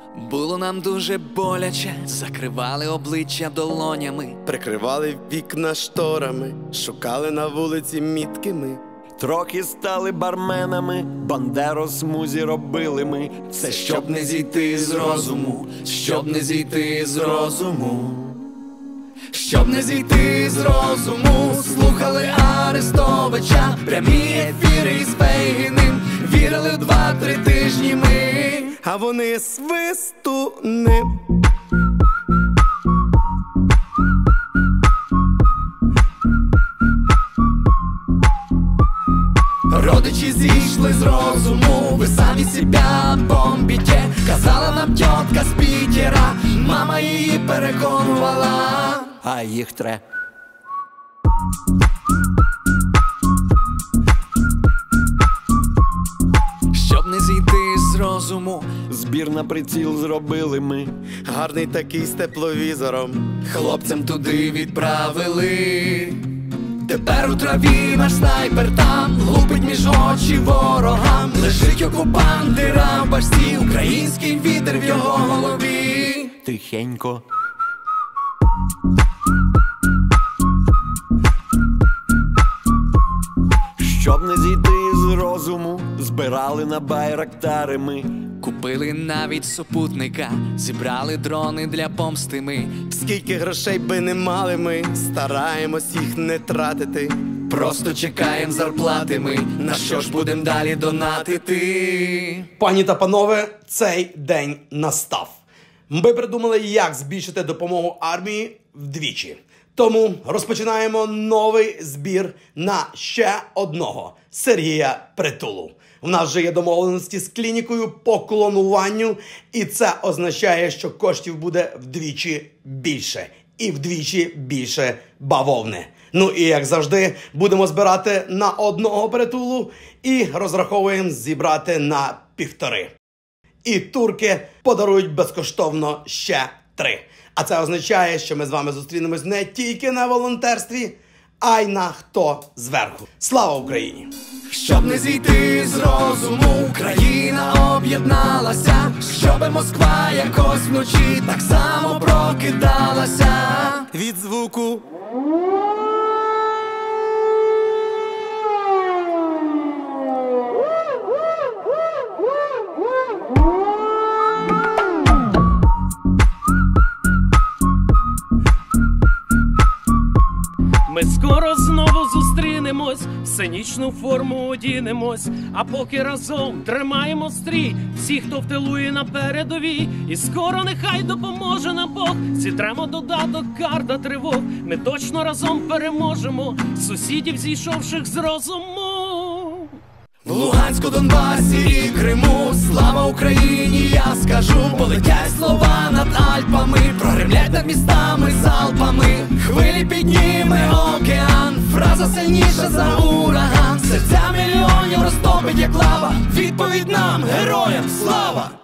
Було нам дуже боляче, закривали обличчя долонями, прикривали вікна шторами, шукали на вулиці мітки ми. Трохи стали барменами, бандеру смузі робили ми. Все, щоб не зійти з розуму, щоб не зійти з розуму. Щоб не зійти з розуму, слухали Арестовича, прямі ефіри із Фейгіним, вірили в 2-3 тижні ми, а вони свистуни. Родичі зійшли з розуму, ви самі себя бомбите, казала нам тітка з Пітера, мама її переконувала, а їх тре. Щоб не зійти з розуму, збір на приціл зробили ми. Гарний такий з тепловізором, хлопцям туди відправили. Тепер у траві наш снайпер там лупить між очі ворогам. Лежить окупант, дира в башці, український вітер в його голові. Тихенько. Щоб не зійти з розуму, збирали на байрактари ми. Купили навіть супутника, зібрали дрони для помсти ми. Скільки грошей би не мали ми, стараємось їх не тратити. Просто чекаємо зарплати ми, на що ж будем далі донатити. Пані та панове, цей день настав. Ми придумали, як збільшити допомогу армії вдвічі. Тому розпочинаємо новий збір на ще одного Сергія Притулу. У нас вже є домовленості з клінікою по клонуванню, і це означає, що коштів буде вдвічі більше. І вдвічі більше бавовни. Ну і, як завжди, будемо збирати на одного Притулу і розраховуємо зібрати на 1,5. І турки подарують безкоштовно ще 3. А це означає, що ми з вами зустрінемось не тільки на волонтерстві, а й на «Хто зверху». Слава Україні! Щоб не зійти з розуму, Україна об'єдналася, щоби Москва якось вночі так само прокидалася від звуку. Ми скоро знову зустрінемось, в сценічну форму одінемось, а поки разом тримаємо стрій, всі, хто в тилу і на передовій, і скоро нехай допоможе нам Бог, зітремо додаток карта тривог, ми точно разом переможемо сусідів, зійшовших з розуму. В Луганську, Донбасі і Криму, слава Україні, я скажу. Полетять слова над Альпами, прогремлять над містами залпами. Хвилі підніме океан, фраза сильніша за ураган. Серця мільйонів розтопить як лава, відповідь нам, героям, слава!